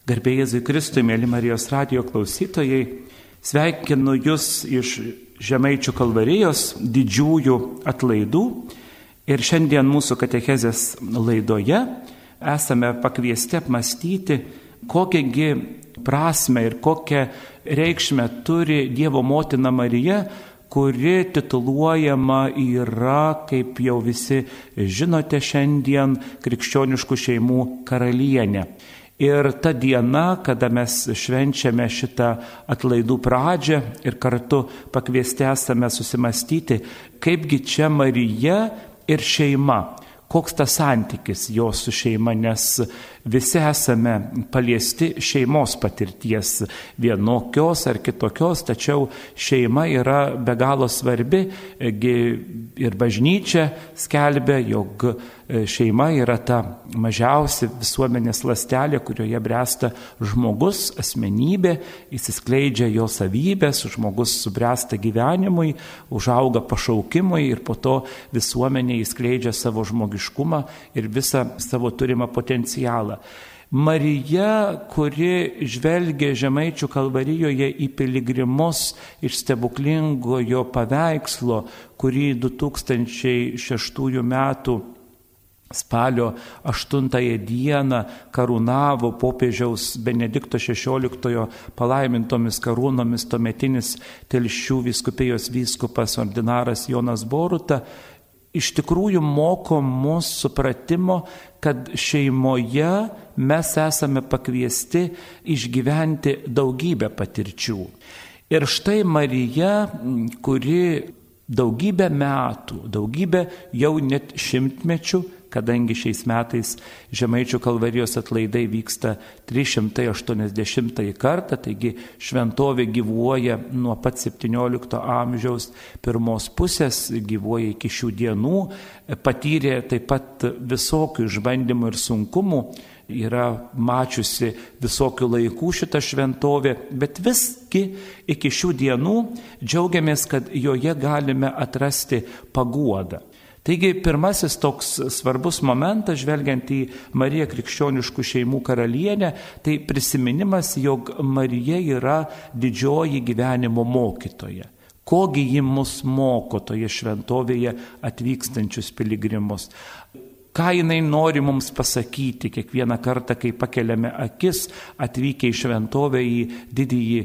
Garbė Jėzui Kristui, mėly Marijos radijo klausytojai, sveikinu Jūs iš Žemaičių Kalvarijos didžiųjų atlaidų ir šiandien mūsų katechezės laidoje esame pakviesti apmąstyti, kokiagi prasme ir kokią reikšmę turi Dievo motina Marija, kuri tituluojama yra, kaip jau visi žinote šiandien, krikščioniškų šeimų karalienė. Ir ta diena, kada mes švenčiame šitą atlaidų pradžią ir kartu pakviesti esame susimastyti, kaipgi čia Marija ir šeima, koks tas santykis jos su šeima, nes visi esame paliesti šeimos patirties vienokios ar kitokios, tačiau šeima yra be galo svarbi ir bažnyčia skelbia, jog šeima yra ta mažiausia visuomenės ląstelė, kurioje bręsta žmogus, asmenybė, įsiskleidžia jo savybės, žmogus subręsta gyvenimui, užauga pašaukimui ir po to visuomenė įskleidžia savo žmogiškumą ir visą savo turimą potencialą. Marija, kuri žvelgia Žemaičių Kalvarijoje į piligrimus iš stebuklingojo paveikslo, kurį 2006 metų spalio 8 dieną karūnavo popiežiaus Benedikto XVI palaimintomis karūnomis tuometinis Telšių vyskupijos vyskupas ordinaras Jonas Boruta, iš tikrųjų moko mus supratimo, kad šeimoje mes esame pakviesti išgyventi daugybę patirčių. Ir štai Marija, kuri daugybę metų, daugybę jau net šimtmečių, kadangi šiais metais Žemaičių Kalvarijos atlaidai vyksta 380 kartą, taigi šventovė gyvuoja nuo pat 17 amžiaus pirmos pusės, gyvuoja iki šių dienų, patyrė taip pat visokių išbandymų ir sunkumų, yra mačiusi visokių laikų šitą šventovę, bet visgi iki šių dienų džiaugiamės, kad joje galime atrasti paguodą. Taigi pirmasis toks svarbus momentas, žvelgiant į Mariją krikščioniškų šeimų karalienę, tai prisiminimas, jog Marija yra didžioji gyvenimo mokytoja. Kogi ji mus moko toje šventovėje atvykstančius piligrimus? Ką jinai nori mums pasakyti kiekvieną kartą, kai pakeliame akis atvykę į šventovę, į didįjį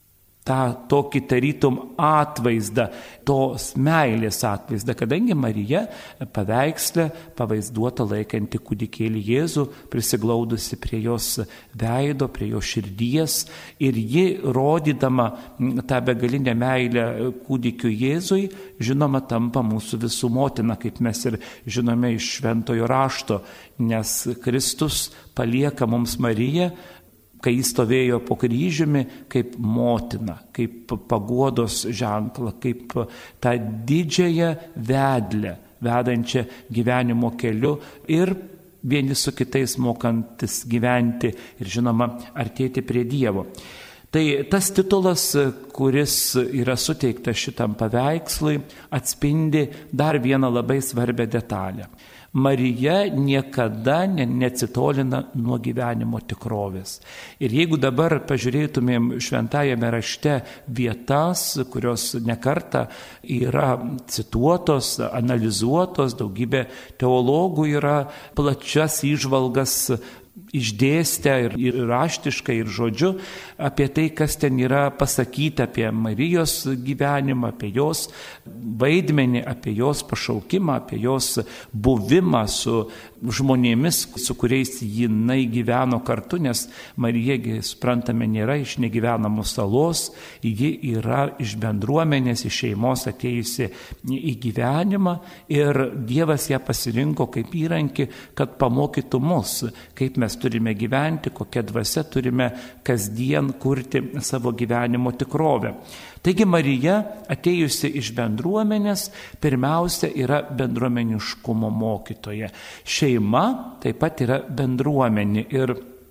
tą tokį tarytum atvaizdą, tos meilės atvaizdą, kadangi Marija paveiksle pavaizduota laikanti kūdikėlį Jėzų, prisiglaudusi prie jos veido, prie jo širdies, ir ji, rodydama tą begalinę meilę kūdikiu Jėzui, žinoma, tampa mūsų visų motina, kaip mes ir žinome iš šventojo rašto, nes Kristus palieka mums Mariją, kai jis stovėjo po kryžiumi, kaip motina, kaip paguodos ženklą, kaip tą didžiąją vedlę, vedančią gyvenimo keliu ir vieni su kitais mokantis gyventi ir, žinoma, artėti prie Dievo. Tai tas titulas, kuris yra suteiktas šitam paveikslui, atspindi dar vieną labai svarbią detalę. Marija niekada neatsitolina nuo gyvenimo tikrovės. Ir jeigu dabar pažiūrėtumėm šventajame rašte vietas, kurios nekartą yra cituotos, analizuotos, daugybė teologų yra plačias įžvalgas išdėstę ir raštiškai, ir žodžiu apie tai, kas ten yra pasakyta apie Marijos gyvenimą, apie jos vaidmenį, apie jos pašaukimą, apie jos buvimą su žmonėmis, su kuriais jinai gyveno kartu, nes Marija, suprantame, nėra iš negyvenamos salos, ji yra iš bendruomenės, iš šeimos atėjusi į gyvenimą ir Dievas ją pasirinko kaip įrankį, kad pamokytų mus, kaip mes turime gyventi, kokią dvasią turime kasdien kurti savo gyvenimo tikrovę. Taigi Marija, atėjusi iš bendruomenės, pirmiausia yra bendruomeniškumo mokytoja. Šeima taip pat yra bendruomenė ir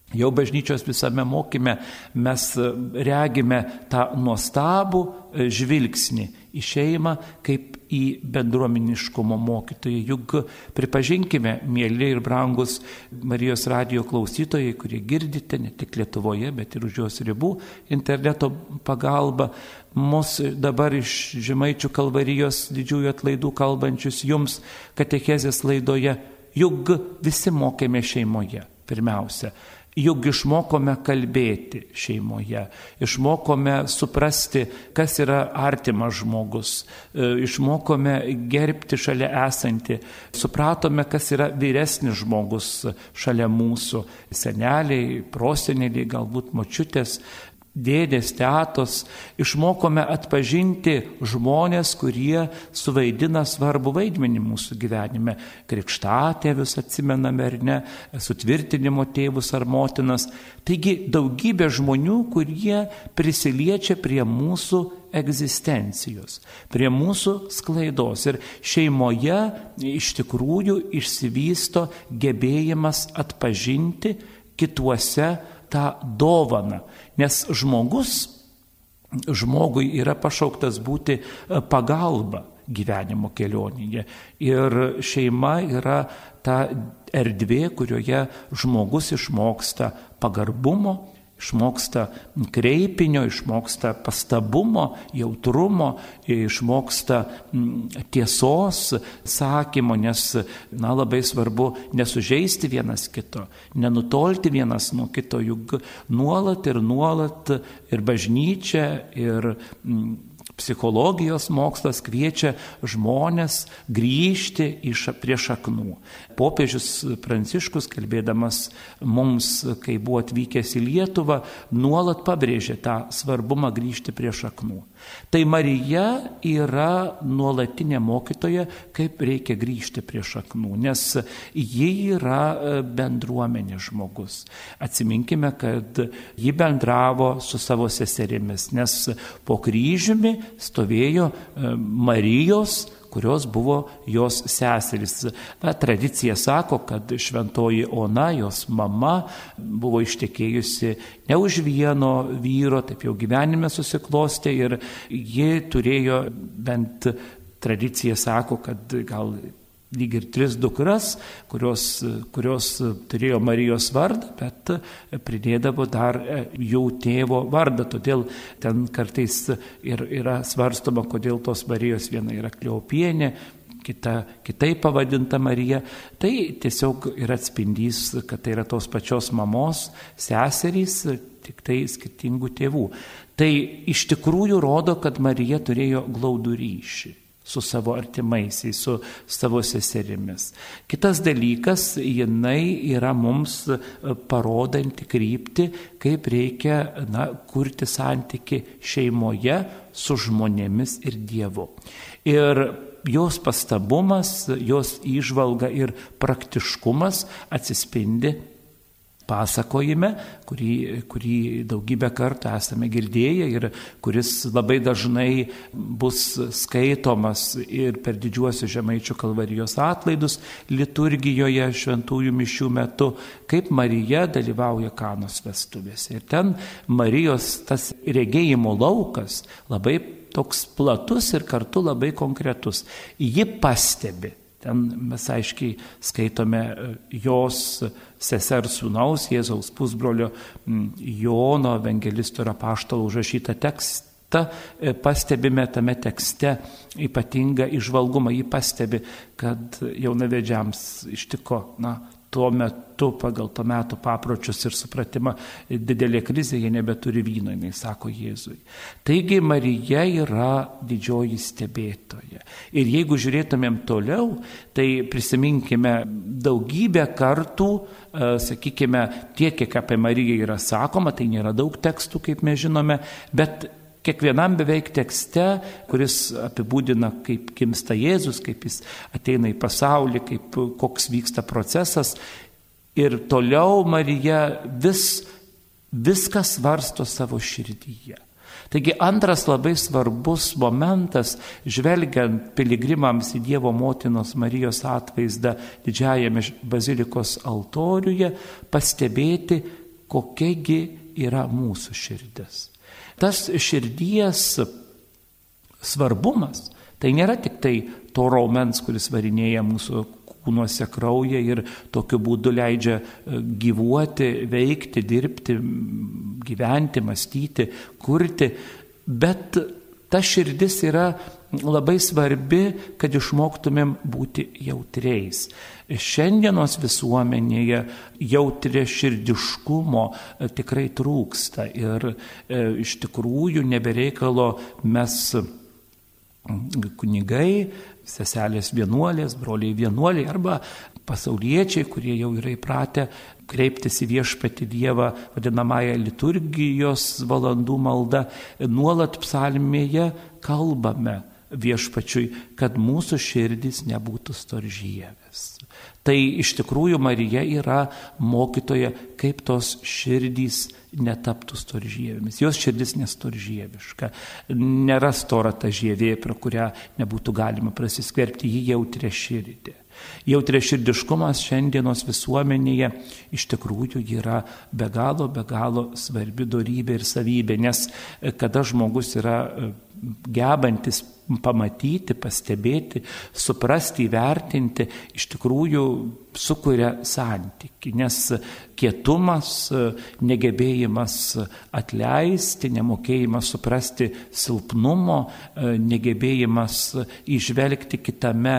Jau bažnyčios visame mokyme mes regime tą nuostabų žvilgsnį į šeimą kaip į bendruomeniškumo mokytoją. Juk pripažinkime, mėly ir brangus Marijos radijo klausytojai, kurie girdite ne tik Lietuvoje, bet ir už jos ribų interneto pagalba, mus dabar iš Žemaičių Kalvarijos didžiųjų atlaidų kalbančius jums katechezės laidoje, juk visi mokėme šeimoje pirmiausia. Juk išmokome kalbėti šeimoje, išmokome suprasti, kas yra artimas žmogus, išmokome gerbti šalia esantį, supratome, kas yra vyresnis žmogus šalia mūsų, seneliai, proseneliai, galbūt močiutės, dėdės, tetos, išmokome atpažinti žmonės, kurie suvaidina svarbų vaidmenį mūsų gyvenime. Krikštatėvius atsimename ar ne, sutvirtinimo tėvus ar motinas. Taigi daugybė žmonių, kurie prisiliečia prie mūsų egzistencijos, prie mūsų sklaidos. Ir šeimoje iš tikrųjų išsivysto gebėjimas atpažinti kituose tą dovaną, nes žmogui yra pašauktas būti pagalba gyvenimo kelionėje. Ir šeima yra ta erdvė, kurioje žmogus išmoksta pagarbumo, išmoksta kreipinio, išmoksta pastabumo, jautrumo, išmoksta tiesos sakymo, nes labai svarbu nesužeisti vienas kito, nenutolti vienas nuo kito, juk nuolat ir bažnyčia, ir psichologijos mokslas kviečia žmonės grįžti prie šaknų. Popiežius Pranciškus, kalbėdamas mums, kai buvo atvykęs į Lietuvą, nuolat pabrėžė tą svarbumą grįžti prie šaknų. Tai Marija yra nuolatinė mokytoja, kaip reikia grįžti prie šaknų, nes ji yra bendruomenė žmogus. Atsiminkime, kad ji bendravo su savo seserimis, nes po kryžiumi stovėjo Marijos, kurios buvo jos seserys. Tradicija sako, kad šventoji Ona, jos mama, buvo ištekėjusi ne už vieno vyro, taip jau gyvenime susiklostė, ir ji turėjo, bent tradicija sako, kad gal lyg ir 3 dukras, kurios turėjo Marijos vardą, bet pridėdavo dar jų tėvo vardą. Todėl ten kartais yra svarstoma, kodėl tos Marijos viena yra Kleopienė, kitaip pavadinta Marija. Tai tiesiog yra atspindys, kad tai yra tos pačios mamos seserys, tik tai skirtingų tėvų. Tai iš tikrųjų rodo, kad Marija turėjo glaudų ryšį su savo artimaisiais, su savo seserimis. Kitas dalykas, jinai yra mums parodanti kryptį, kaip reikia kurti santyki šeimoje su žmonėmis ir Dievu. Ir jos pastabumas, jos įžvalga ir praktiškumas atsispindi pasakojime, kurį daugybę kartų esame girdėję ir kuris labai dažnai bus skaitomas ir per didžiuosius Žemaičių Kalvarijos atlaidus liturgijoje šventųjų mišių metu, kaip Marija dalyvauja Kanos vestuvėse. Ir ten Marijos tas regėjimo laukas labai toks platus ir kartu labai konkretus. Ji pastebi. Ten mes aiškiai skaitome jos sesers sūnaus, Jėzaus pusbrolio Jono evangelisto ir apaštalo užrašytą tekstą. Pastebime tame tekste ypatingą įžvalgumą. Ji pastebi, kad jaunavedžiams ištiko tuo metu, pagal to metų papročius ir supratimą, didelė krizė, jie nebeturi vyno, jinai sako Jėzui. Taigi Marija yra didžioji stebėtoja. Ir jeigu žiūrėtumėm toliau, tai prisiminkime daugybę kartų, sakykime, tiek, kiek apie Mariją yra sakoma, tai nėra daug tekstų, kaip mes žinome, bet kiekvienam beveik tekste, kuris apibūdina, kaip gimsta Jėzus, kaip jis ateina į pasaulį, koks vyksta procesas. Ir toliau Marija viską svarsto savo širdyje. Taigi antras labai svarbus momentas, žvelgiant piligrimams į Dievo motinos Marijos atvaizdą didžiajame bazilikos altoriuje, pastebėti, kokiagi yra mūsų širdis. Tas širdies svarbumas, tai nėra tik tai to raumens, kuris varinėja mūsų kūnuose kraują ir tokiu būdu leidžia gyvuoti, veikti, dirbti, gyventi, mąstyti, kurti, bet ta širdis yra labai svarbi, kad išmoktumėm būti jautriais. Šiandienos visuomenėje jautriaširdiškumo tikrai trūksta ir iš tikrųjų nebereikalo mes kunigai, seselės vienuolės, broliai vienuoliai arba pasauliečiai, kurie jau yra įpratę kreiptis į viešpatį Dievą vadinamąją liturgijos valandų maldą, nuolat psalmėje kalbame viešpačiui, kad mūsų širdys nebūtų storžyvės. Tai iš tikrųjų Marija yra mokytoja, kaip tos širdys netaptų storžyvėmis. Jos širdis nestoržyviška. Nėra stora ta žievė, pro kurią nebūtų galima prasiskverbti, ji jautria širdį. Jautria širdiškumas šiandienos visuomenėje iš tikrųjų yra be galo svarbi dorybė ir savybė, nes kada žmogus yra gebantis pamatyti, pastebėti, suprasti, įvertinti, iš tikrųjų sukuria santykį, nes kietumas, negebėjimas atleisti, nemokėjimas suprasti silpnumo, negebėjimas įžvelgti kitame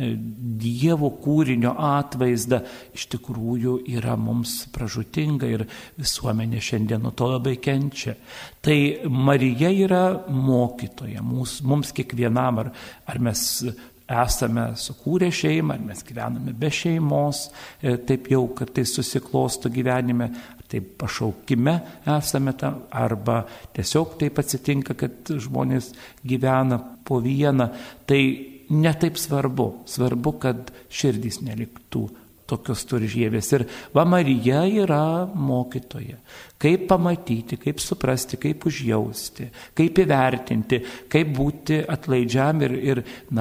Dievo kūrinio atvaizdą, iš tikrųjų yra mums pražūtinga ir visuomenė šiandien nuo to labai kenčia. Tai Marija yra mokytoja, mums kiekvienam, ar mes esame sukūrę šeimą, ar mes gyvename be šeimos, taip jau kartais susiklosto gyvenime, taip pašaukime esame tam, arba tiesiog taip atsitinka, kad žmonės gyvena po vieną, tai netaip svarbu, kad širdys neliktų tokios storžyvės. Ir Marija yra mokytoja. Kaip pamatyti, kaip suprasti, kaip užjausti, kaip įvertinti, kaip būti atlaidžiam ir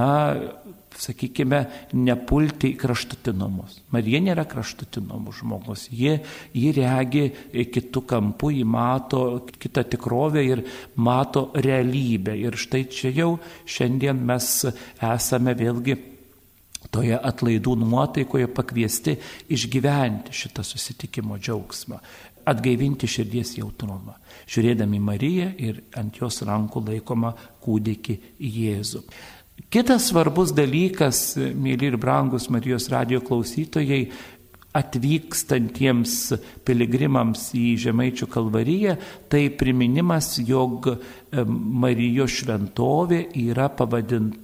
sakykime, nepulti į kraštutinumus. Marija nėra kraštutinumų žmogus. Ji regi kitų kampų, ji mato kitą tikrovę ir mato realybę. Ir štai čia jau šiandien mes esame vėlgi toje atlaidų nuotaikoje pakviesti išgyventi šitą susitikimo džiaugsmą, atgaivinti širdies jautrumą, žiūrėdami Mariją ir ant jos rankų laikomą kūdikį Jėzų. Kitas svarbus dalykas, mėly ir brangus Marijos radijo klausytojai, atvykstantiems piligrimams į Žemaičių kalvariją, tai priminimas, jog Marijos šventovė yra pavadinta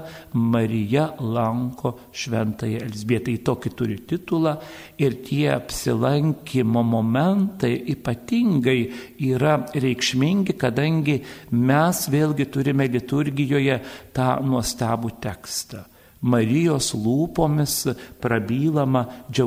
Marija lanko šventąją Elzbietą. Į tokį turi titulą ir tie apsilankimo momentai ypatingai yra reikšmingi, kadangi mes vėlgi turime liturgijoje tą nuostabų tekstą. Marijos lūpomis prabylama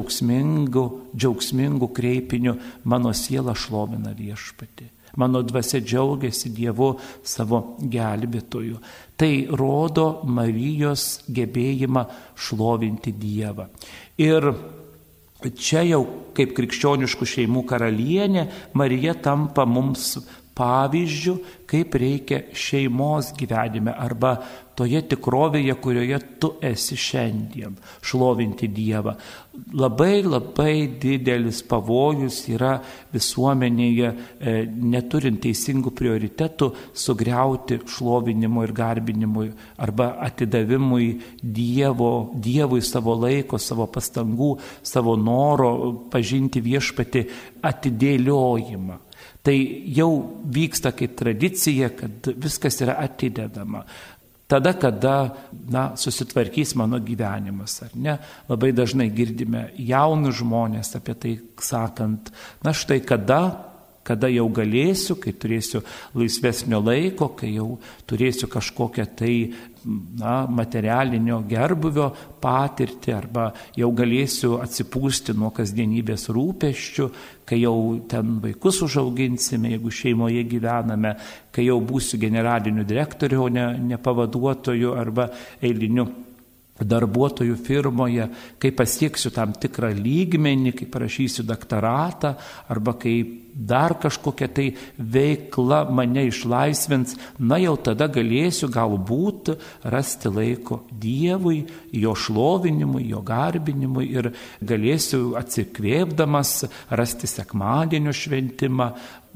džiaugsmingu kreipiniu: mano siela šlovina viešpatį. Mano dvasia džiaugiasi Dievu savo gelbėtoju. Tai rodo Marijos gebėjimą šlovinti Dievą. Ir čia jau kaip krikščioniškų šeimų karalienė Marija tampa mums pavyzdžių, kaip reikia šeimos gyvenime arba toje tikrovėje, kurioje tu esi šiandien, šlovinti Dievą. Labai didelis pavojus yra visuomenėje, neturint teisingų prioritetų, sugriauti šlovinimui ir garbinimui arba atidavimui Dievui savo laiko, savo pastangų, savo noro pažinti viešpatį atidėliojimą. Tai jau vyksta kaip tradicija, kad viskas yra atidedama. Tada, kada susitvarkys mano gyvenimas, ar ne? Labai dažnai girdime jaunus žmonės apie tai sakant, štai kada jau galėsiu, kai turėsiu laisvesnio laiko, kai jau turėsiu kažkokią tai materialinio gerbuvio patirtį, arba jau galėsiu atsipūsti nuo kasdienybės rūpesčių, kai jau ten vaikus užauginsime, jeigu šeimoje gyvename, kai jau būsiu generaliniu direktoriu, o ne pavaduotoju arba eiliniu darbuotojų firmoje, kai pasieksiu tam tikrą lygmenį, kai parašysiu daktaratą arba kai dar kažkokia tai veikla mane išlaisvins, na jau tada galėsiu galbūt rasti laiko Dievui, jo šlovinimui, jo garbinimui ir galėsiu atsikvėpdamas rasti sekmadienio šventimą,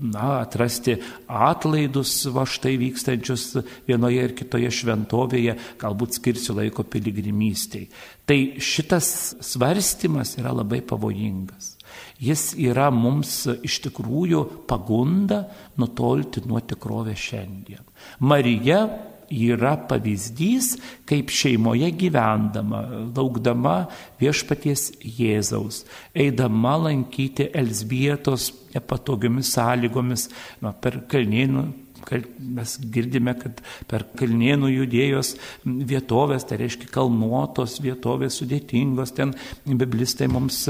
atrasti atlaidus štai vykstančius vienoje ir kitoje šventovėje, galbūt skirsiu laiko piligrimystei. Tai šitas svarstymas yra labai pavojingas. Jis yra mums iš tikrųjų pagunda nutolti nuo tikrovės šiandien. Marija yra pavyzdys, kaip šeimoje gyvendama, laukdama viešpaties Jėzaus, eidama lankyti Elzbietos nepatogiomis sąlygomis, per Kalnėnų. Mes girdime, kad per Kalnėnų Judėjos vietovės, tai reiškia kalnuotos vietovės sudėtingos, ten biblistai mums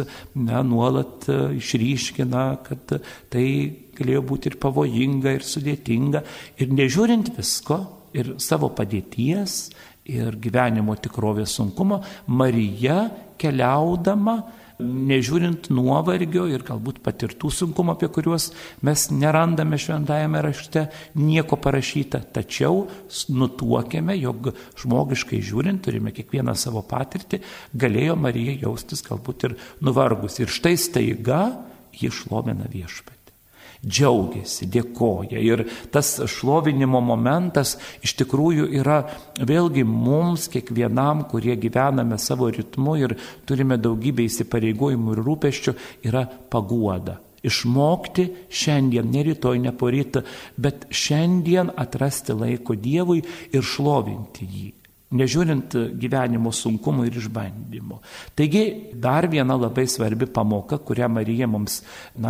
nuolat išryškina, kad tai galėjo būti ir pavojinga, ir sudėtinga. Ir nežiūrint visko, ir savo padėties, ir gyvenimo tikrovės sunkumo, Marija keliaudama, nežiūrint nuovargio ir galbūt patirtų sunkumų, apie kuriuos mes nerandame šventajame rašte nieko parašyta, tačiau nutuokėme, jog žmogiškai žiūrint, turime kiekvieną savo patirtį, galėjo Marija jaustis galbūt ir nuvargus. Ir štai staiga ji šlovina viešpatį. Džiaugiasi, dėkoja. Ir tas šlovinimo momentas iš tikrųjų yra vėlgi mums, kiekvienam, kurie gyvename savo ritmu ir turime daugybę įsipareigojimų ir rūpesčių, yra paguoda. Išmokti šiandien, ne rytoj, ne poryt, bet šiandien atrasti laiko Dievui ir šlovinti jį, nežiūrint gyvenimo sunkumų ir išbandymų. Taigi dar viena labai svarbi pamoka, kurią Marija mums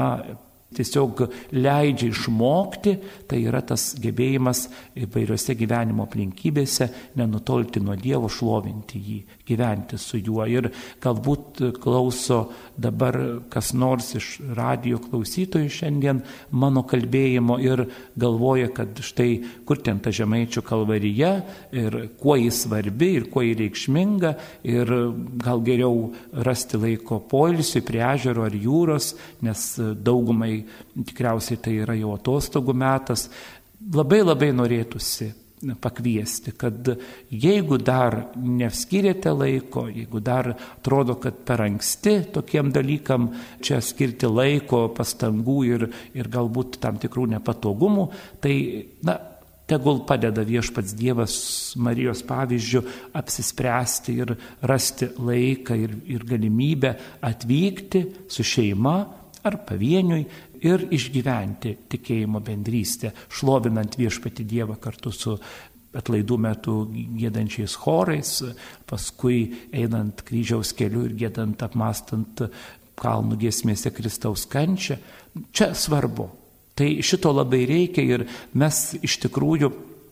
tiesiog leidžia išmokti, tai yra tas gebėjimas įvairiose gyvenimo aplinkybėse nenutolti nuo Dievo, šlovinti jį, gyventi su juo. Ir galbūt klauso dabar kas nors iš radijo klausytojų šiandien mano kalbėjimo ir galvoja, kad štai kur ten ta Žemaičių kalvarija ir kuo jis svarbi ir kuo jis reikšminga ir gal geriau rasti laiko poilsiui prie ežero ar jūros, nes daugumai tikriausiai tai yra jau atostogų metas. Labai norėtųsi pakviesti, kad jeigu dar neskiriate laiko, jeigu dar atrodo, kad per anksti tokiem dalykam čia skirti laiko, pastangų ir galbūt tam tikrų nepatogumų, tai tegul padeda viešpats Dievas Marijos pavyzdžiu apsispręsti ir rasti laiką ir galimybę atvykti su šeima ar pavieniui ir išgyventi tikėjimo bendrystę, šlovinant viešpatį Dievą kartu su atlaidų metu giedančiais chorais, paskui einant kryžiaus keliu ir giedant, apmastant kalnų giesmėse Kristaus kančią. Čia svarbu. Tai šito labai reikia ir mes iš tikrųjų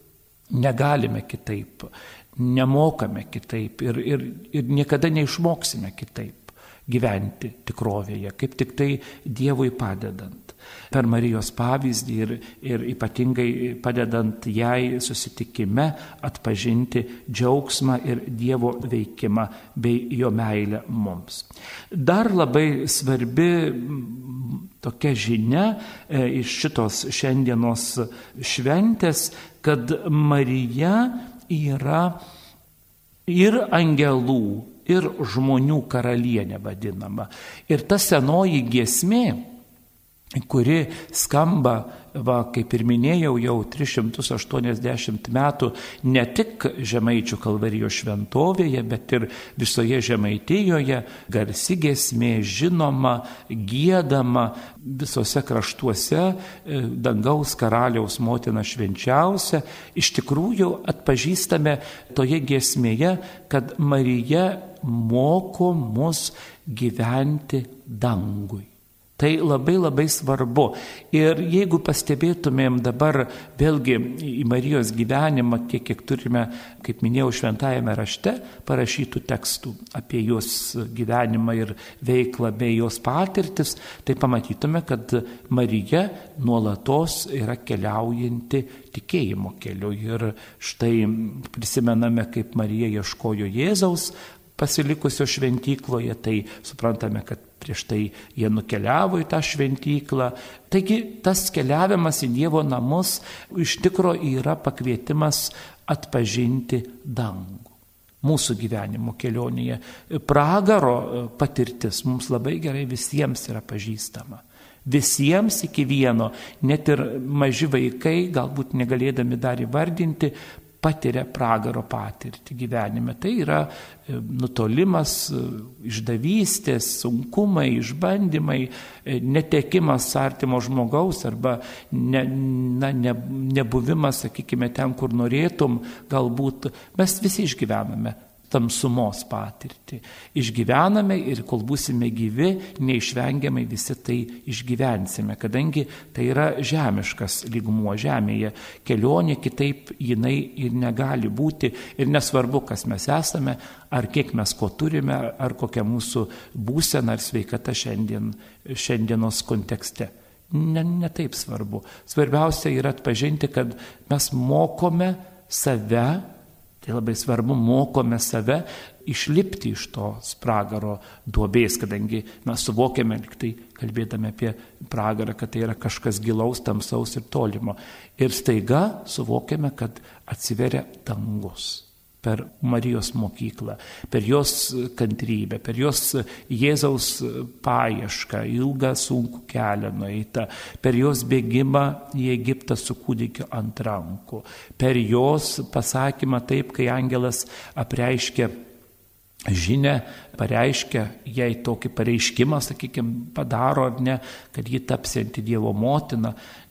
negalime kitaip, nemokame kitaip ir niekada neišmoksime kitaip gyventi tikrovėje, kaip tik tai Dievui padedant. Per Marijos pavyzdį ir ypatingai padedant jai susitikime atpažinti džiaugsmą ir Dievo veikimą bei jo meilę mums. Dar labai svarbi tokia žinia iš šitos šiandienos šventės, kad Marija yra ir angelų, ir žmonių karalienė vadinama. Ir ta senoji giesmė, kuri skamba, kaip ir minėjau, jau 380 metų ne tik Žemaičių kalvarijos šventovėje, bet ir visoje Žemaitijoje, garsi giesmė, žinoma, giedama visose kraštuose, dangaus karaliaus motina švenčiausia. Iš tikrųjų atpažįstame toje giesmėje, kad Marija moko mus gyventi dangui. Tai labai labai svarbu. Ir jeigu pastebėtumėm dabar vėlgi į Marijos gyvenimą, kiek turime, kaip minėjau, šventajame rašte parašytų tekstų apie jos gyvenimą ir veiklą bei jos patirtis, tai pamatytume, kad Marija nuolatos yra keliaujanti tikėjimo keliu. Ir štai prisimename, kaip Marija ieškojo Jėzaus pasilikusio šventykloje, tai suprantame, kad prieš tai jie nukeliavo į tą šventyklą. Taigi tas keliavimas į Dievo namus iš tikro yra pakvietimas atpažinti dangų. Mūsų gyvenimo kelionėje pragaro patirtis mums labai gerai visiems yra pažįstama. Visiems iki vieno, net ir maži vaikai, galbūt negalėdami dar įvardinti, patiria pragaro patirtį gyvenime. Tai yra nutolimas, išdavystės, sunkumai, išbandymai, netekimas artimo žmogaus arba nebuvimas, sakykime, ten, kur norėtum, galbūt mes visi išgyvename tamsumos patirtį. Išgyvename ir kol būsime gyvi, neišvengiamai visi tai išgyvensime, kadangi tai yra žemiškas lygmuo žemėje. Kelionė kitaip jinai ir negali būti ir nesvarbu, kas mes esame, ar kiek mes ko turime, ar kokia mūsų būsena ar sveikata šiandienos kontekste. Ne taip svarbu. Svarbiausia yra atpažinti, kad mes mokome save. Tai labai svarbu, mokome save išlipti iš tos pragaro duobės, kadangi mes suvokiame, tai kalbėdami apie pragarą, kad tai yra kažkas gilaus, tamsaus ir tolimo. Ir staiga suvokiame, kad atsiveria dangus. Per Marijos mokyklą, per jos kantrybę, per jos Jėzaus paiešką, ilgą sunkų kelią nueitą, per jos bėgimą į Egiptą su kūdikiu ant rankų, per jos pasakymą taip, kai angelas apreiškia žinią, pareiškia jai tokį pareiškimą, sakykime, padaro ar ne, kad ji tapsianti Dievo motina.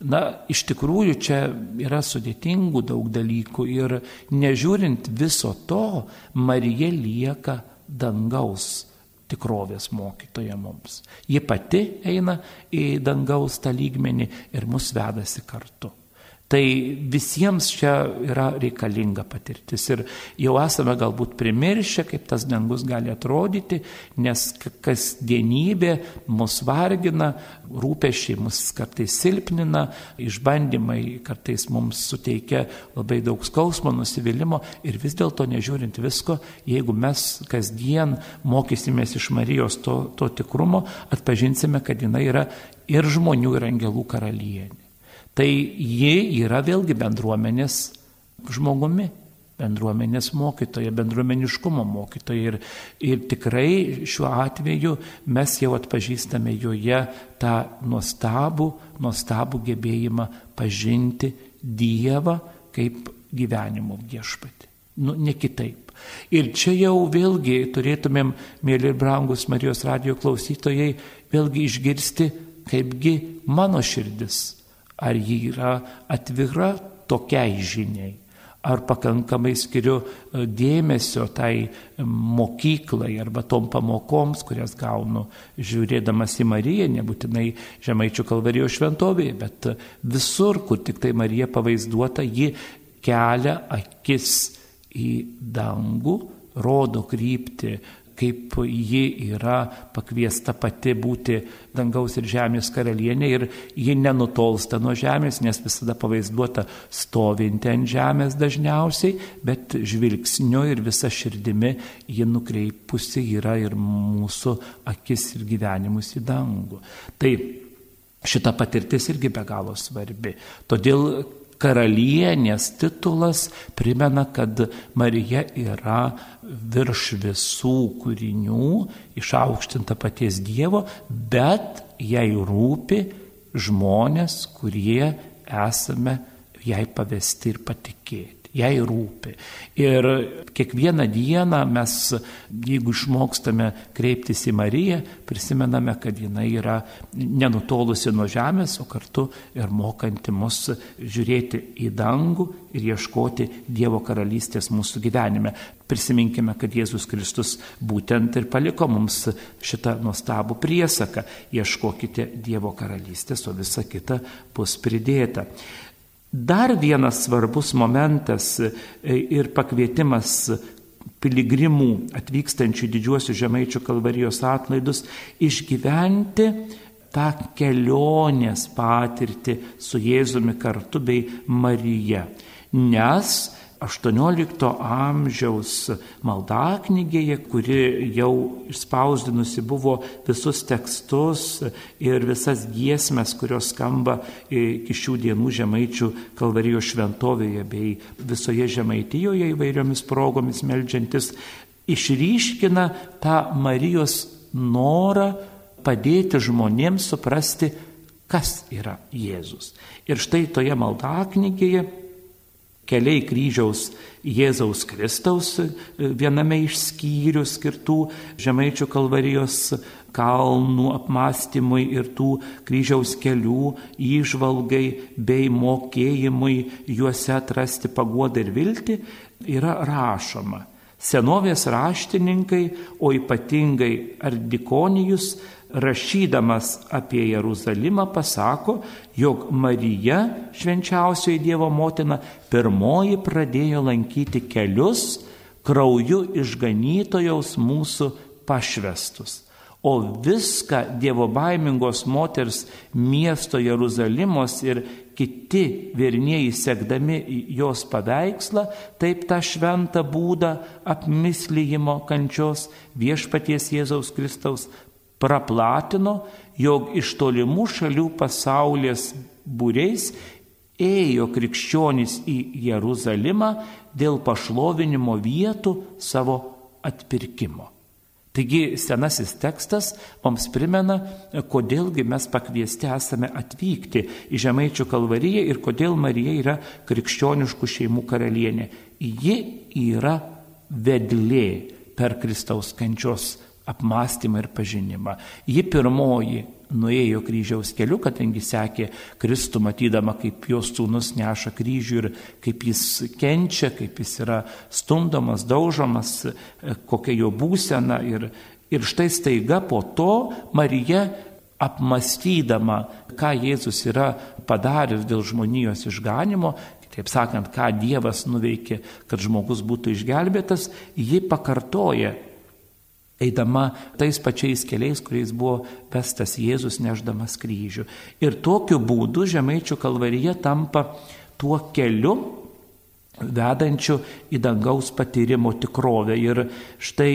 Iš tikrųjų čia yra sudėtingų daug dalykų ir nežiūrint viso to, Marija lieka dangaus tikrovės mokytoja mums. Ji pati eina į dangaus tą lygmenį ir mus vedasi kartu. Tai visiems čia yra reikalinga patirtis ir jau esame galbūt primiršę, kaip tas dangus gali atrodyti, nes kasdienybė mus vargina, rūpesčiai mus kartais silpnina, išbandymai kartais mums suteikia labai daug skausmo, nusivylimų ir vis dėlto nežiūrint visko, jeigu mes kasdien mokysimės iš Marijos to tikrumo, atpažinsime, kad jinai yra ir žmonių, ir angelų karalienė. Tai ji yra vėlgi bendruomenės žmogumi, bendruomenės mokytoja, bendruomeniškumo mokytoja ir tikrai šiuo atveju mes jau atpažįstame joje tą nuostabų gebėjimą pažinti Dievą kaip gyvenimo viešpatį. Ne kitaip. Ir čia jau vėlgi turėtumėm, mėly ir brangus Marijos radijo klausytojai, vėlgi išgirsti, kaipgi mano širdis. Ar ji yra atvira tokiai žiniai, ar pakankamai skiriu dėmesio tai mokyklai arba tom pamokoms, kurias gaunu žiūrėdamas į Mariją, nebūtinai Žemaičių Kalvarijos šventovėje, bet visur, kur tik tai Marija pavaizduota, ji kelia akis į dangų, rodo kryptį, kaip ji yra pakviesta pati būti dangaus ir žemės karalienė ir ji nenutolsta nuo žemės, nes visada pavaizduota stovinti ant žemės dažniausiai, bet žvilgsniu ir visa širdimi ji nukreipusi yra ir mūsų akis ir gyvenimus į dangų. Tai šita patirtis irgi be galo svarbi. Todėl karalienės titulas primena, kad Marija yra virš visų kūrinių, išaukštinta paties Dievo, bet jai rūpi žmonės, kurie esame jai pavesti ir patikėti. jai rūpi. Ir kiekvieną dieną mes, jeigu išmokstame kreiptis į Mariją, prisimename, kad jinai yra nenutolusi nuo žemės, o kartu ir mokanti mus žiūrėti į dangų ir ieškoti Dievo karalystės mūsų gyvenime. Prisiminkime, kad Jėzus Kristus būtent ir paliko mums šitą nuostabų priesaką: ieškokite Dievo karalystės, o visa kita bus pridėta. Dar vienas svarbus momentas ir pakvietimas piligrimų atvykstančių didžiuosius Žemaičių Kalvarijos atlaidus išgyventi tą kelionės patirtį su Jėzumi kartu bei Marija. Nes 18 amžiaus maldaknygėje, kuri jau išspausdinusi buvo visus tekstus ir visas giesmes, kurios skamba iki šių dienų Žemaičių Kalvarijos šventovėje bei visoje Žemaitijoje įvairiomis progomis meldžiantis, išryškina tą Marijos norą padėti žmonėms suprasti, kas yra Jėzus. Ir štai toje maldaknygėje keliai kryžiaus Jėzaus Kristaus, viename iš skyrių skirtų Žemaičių Kalvarijos kalnų apmąstymui ir tų kryžiaus kelių įžvalgai bei mokėjimui juose atrasti paguodą ir viltį, yra rašoma. Senovės raštininkai, o ypatingai Ardikonijus, rašydamas apie Jeruzalimą, pasako, jog Marija, švenčiausioji Dievo motina, pirmoji pradėjo lankyti kelius krauju išganytojaus mūsų pašvestus. O viską dievobaimingos moters miesto Jeruzalimos ir kiti vernieji, sekdami jos paveikslą, taip tą šventą būdą apmislijimo kančios viešpaties Jėzaus Kristaus praplatino, jog iš tolimų šalių pasaulės būriais ėjo krikščionys į Jeruzalimą dėl pašlovinimo vietų savo atpirkimo. Taigi senasis tekstas mums primena, kodėlgi mes pakviesti esame atvykti į Žemaičių Kalvariją ir kodėl Marija yra krikščioniškų šeimų karalienė. Ji yra vedlė per Kristaus kančios apmąstymą ir pažinimą. Ji pirmoji nuėjo kryžiaus keliu, kadangi sekė Kristų, matydama, kaip jos sūnus neša kryžių ir kaip jis kenčia, kaip jis yra stumdomas, daužomas, kokia jo būsena. Ir štai staiga po to Marija, apmąstydama, ką Jėzus yra padaręs dėl žmonijos išganimo, taip sakant, ką Dievas nuveikė, kad žmogus būtų išgelbėtas, ji pakartoja, eidama tais pačiais keliais, kuriais buvo vestas Jėzus nešdamas kryžių. Ir tokiu būdu Žemaičių Kalvarija tampa tuo keliu, vedančiu į dangaus patyrimo tikrovę. Ir štai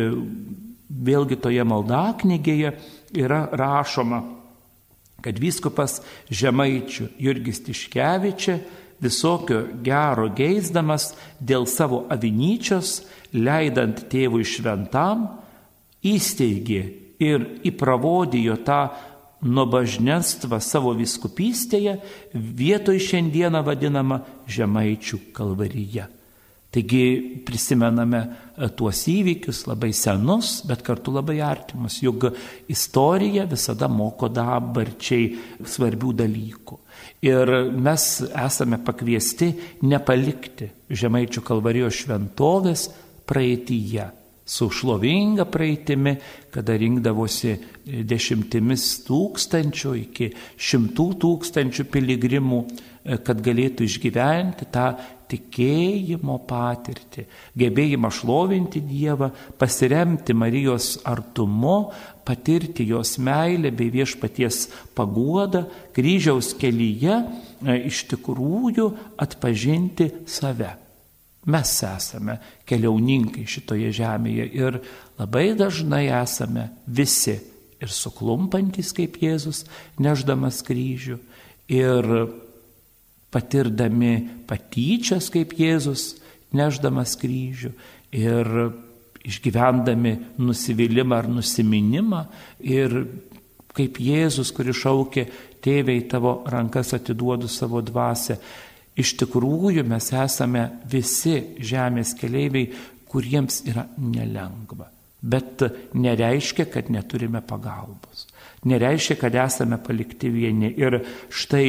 vėlgi toje maldaknygėje yra rašoma, kad vyskupas Žemaičių Jurgis Tiškevičia, visokio gero geisdamas dėl savo avinyčios, leidant tėvui šventam, įsteigė ir įpravodijo tą nuobažnenstvą savo vyskupystėje, vietoj šiandieną vadinama Žemaičių Kalvarija. Taigi prisimename tuos įvykius, labai senus, bet kartu labai artimus, juk istorija visada moko dabarčiai svarbių dalykų. Ir mes esame pakviesti nepalikti Žemaičių Kalvarijos šventovės praeityje, su šlovinga praeitimi, kada rinkdavosi dešimtimis tūkstančių iki 100 tūkstančių piligrimų, kad galėtų išgyventi tą tikėjimo patirtį, gebėjimą šlovinti Dievą, pasiremti Marijos artumu, patirti jos meilę bei viešpaties paguodą, kryžiaus kelyje iš tikrųjų atpažinti save. Mes esame keliauninkai šitoje žemėje ir labai dažnai esame visi ir suklumpantis kaip Jėzus, nešdamas kryžių, ir patirdami patyčias kaip Jėzus, nešdamas kryžių, ir išgyvendami nusivylimą ar nusiminimą, ir kaip Jėzus, kuris šaukė, tėve, į tavo rankas atiduodu savo dvasią. Iš tikrųjų mes esame visi žemės keleiviai, kuriems yra nelengva. Bet nereiškia, kad neturime pagalbos. Nereiškia, kad esame palikti vieni. Ir štai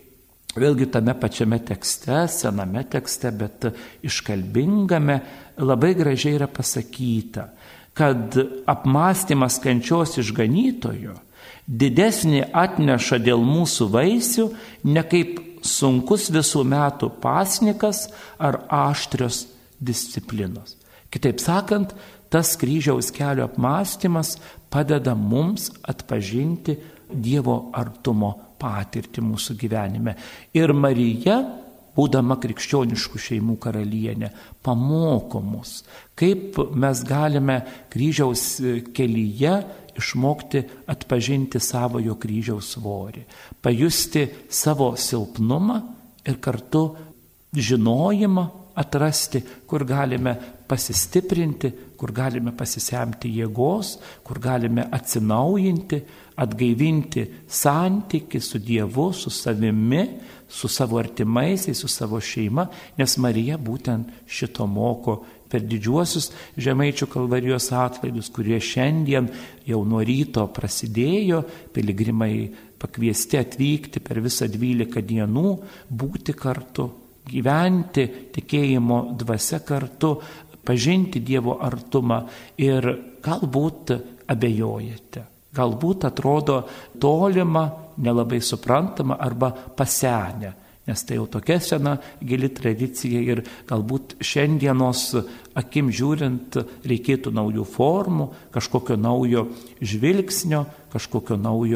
vėlgi tame pačiame tekste, sename tekste, bet iškalbingame, labai gražiai yra pasakyta, kad apmąstymas kančios išganytojo didesnį atneša dėl mūsų vaisių, ne kaip sunkus visų metų pasnikas ar aštrios disciplinos. Kitaip sakant, tas kryžiaus kelio apmąstymas padeda mums atpažinti Dievo artumo patirtį mūsų gyvenime. Ir Marija, būdama krikščioniškų šeimų karalienė, pamoko mus, kaip mes galime kryžiaus kelyje išmokti atpažinti savojo kryžiaus svorį, pajusti savo silpnumą ir kartu žinojimą atrasti, kur galime pasistiprinti, kur galime pasisemti jėgos, kur galime atsinaujinti, atgaivinti santykį su Dievu, su savimi, su savo artimaisiais, su savo šeima, nes Marija būtent šito moko per didžiuosius Žemaičių Kalvarijos atlaidus, kurie šiandien jau nuo ryto prasidėjo, piligrimai pakviesti atvykti per visą 12 dienų, būti kartu, gyventi tikėjimo dvasia kartu, pažinti Dievo artumą ir galbūt abejojate, galbūt atrodo tolima, nelabai suprantama arba pasenę, nes tai jau tokia sena gili tradicija ir galbūt šiandienos akim žiūrint reikėtų naujų formų, kažkokio naujo žvilgsnio, kažkokio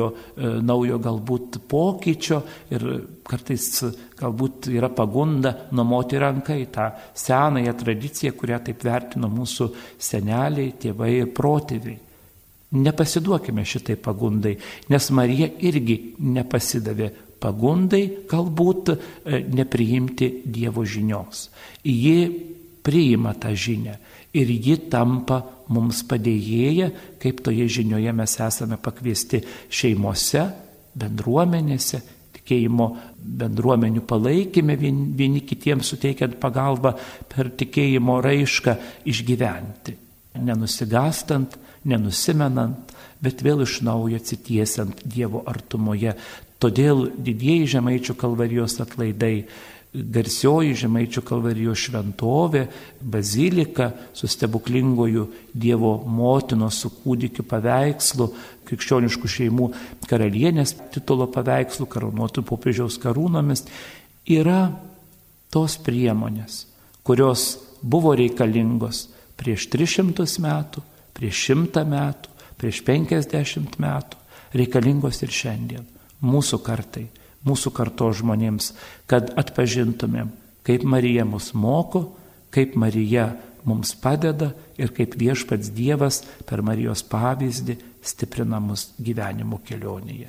naujo galbūt pokyčio ir kartais galbūt yra pagunda numoti ranką į tą senąją tradiciją, kurią taip vertino mūsų seneliai, tėvai ir protėviai. Nepasiduokime šitai pagundai, nes Marija irgi nepasidavė pagundai galbūt nepriimti Dievo žinios. Ji priima tą žinią ir ji tampa mums padėjėja, kaip toje žinioje mes esame pakviesti šeimose, bendruomenėse, tikėjimo bendruomenių palaikime, vieni kitiems suteikiant pagalbą per tikėjimo raišką išgyventi, nenusigastant, nenusimenant, bet vėl iš naujo atsitiesiant Dievo artumoje. Todėl didieji Žemaičių Kalvarijos atlaidai, garsioji Žemaičių Kalvarijos šventovė, bazilika su stebuklingojų Dievo motinos su kūdikiu paveikslu, krikščioniškų šeimų karalienės titulo paveikslu, karūnuotų popiežiaus karūnomis, yra tos priemonės, kurios buvo reikalingos prieš 300 metų, prieš 100 metų, prieš 50 metų, reikalingos ir šiandien. Mūsų kartai, mūsų kartos žmonėms, kad atpažintumėm, kaip Marija mus moko, kaip Marija mums padeda ir kaip Viešpats Dievas per Marijos pavyzdį stiprina mus gyvenimo kelionėje.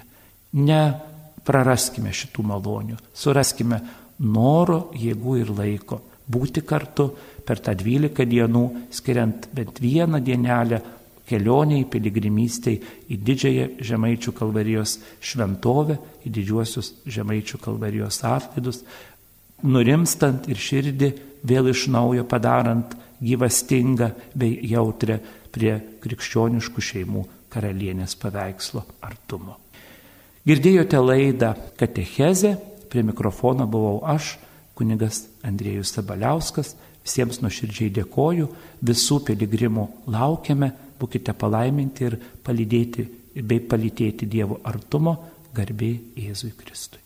Nepraraskime šitų malonių, suraskime noro, jėgų ir laiko būti kartu per tą 12 dienų, skiriant bent vieną dienelę kelioniai, piligrimystei į didžiąją Žemaičių Kalvarijos šventovę, į didžiuosius Žemaičių Kalvarijos atlaidus, nurimstant ir širdį vėl iš naujo padarant gyvastingą bei jautrę prie krikščioniškų šeimų karalienės paveikslo artumo. Girdėjote laidą Katechezė, prie mikrofono buvau aš, kunigas Andriejus Sabaliauskas. Visiems nuoširdžiai dėkoju, visų piligrimų laukiame, būkite palaiminti ir palydėti bei palytėti Dievo artumo, garbė Jėzui Kristui.